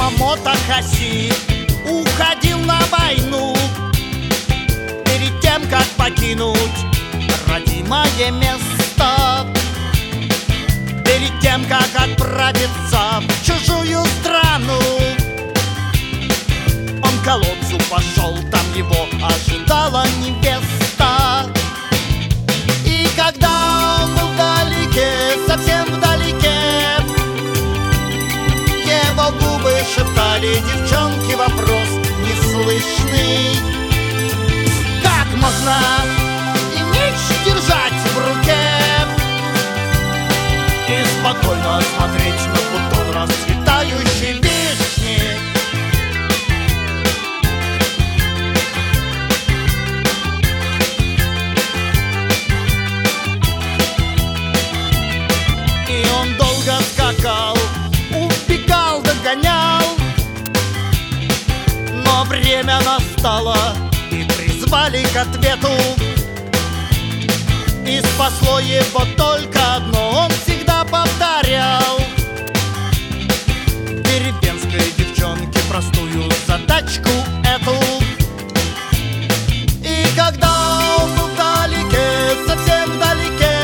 Ямамото Хаси уходил на войну перед тем, как покинуть родимое место, перед тем, как отправиться в чужую страну. Он к колодцу пошел, там его ожидала невеста. И когда он был вдалеке, совсем вдалеке, его губы шептали девчонке вопрос неслышный: как можно и меч держать в руке и спокойно смотреть на бутон расцветающей вишни? И он долго скакал, убегал, догонял, но время настало, и призвали к ответу. И спасло его только одно, он всегда повторял деревенской девчонке простую задачку эту. И когда он был вдалеке, совсем вдалеке,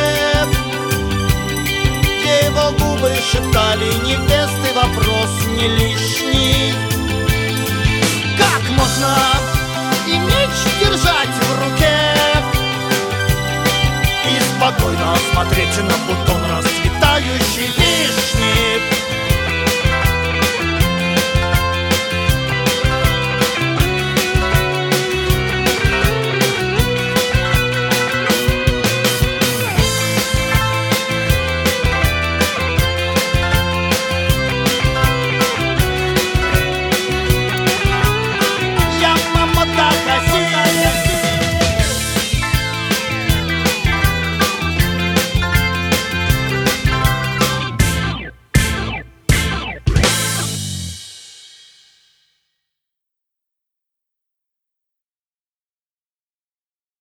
его губы шептали невесты вопрос не лишний: как можно и меч держать в руке и спокойно смотреть на бутон расцветающий